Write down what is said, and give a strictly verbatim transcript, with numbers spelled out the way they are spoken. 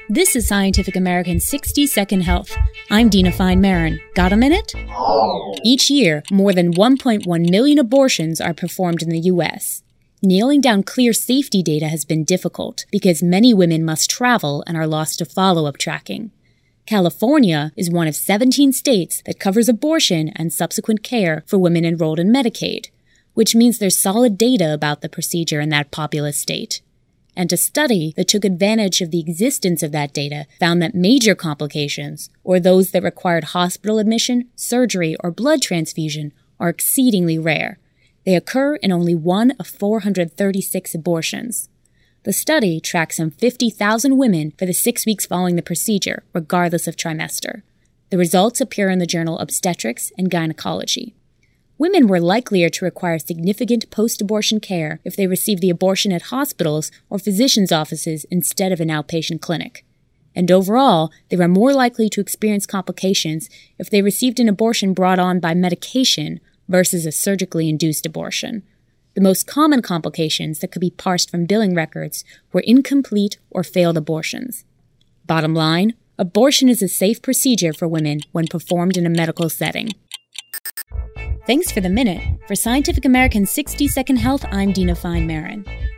This is Scientific American's sixty second Health. I'm Dina Fine-Maron. Got a minute? Each year, more than one point one million abortions are performed in the U S. Nailing down clear safety data has been difficult because many women must travel and are lost to follow-up tracking. California is one of seventeen states that covers abortion and subsequent care for women enrolled in Medicaid, which means there's solid data about the procedure in that populous state. And a study that took advantage of the existence of that data found that major complications, or those that required hospital admission, surgery, or blood transfusion, are exceedingly rare. They occur in only one of four hundred thirty-six abortions. The study tracks some fifty thousand women for the six weeks following the procedure, regardless of trimester. The results appear in the journal Obstetrics and Gynecology. Women were likelier to require significant post-abortion care if they received the abortion at hospitals or physicians' offices instead of an outpatient clinic. And overall, they were more likely to experience complications if they received an abortion brought on by medication versus a surgically induced abortion. The most common complications that could be parsed from billing records were incomplete or failed abortions. Bottom line, abortion is a safe procedure for women when performed in a medical setting. Thanks for the minute. For Scientific American's sixty second Health, I'm Dina Fine-Maron.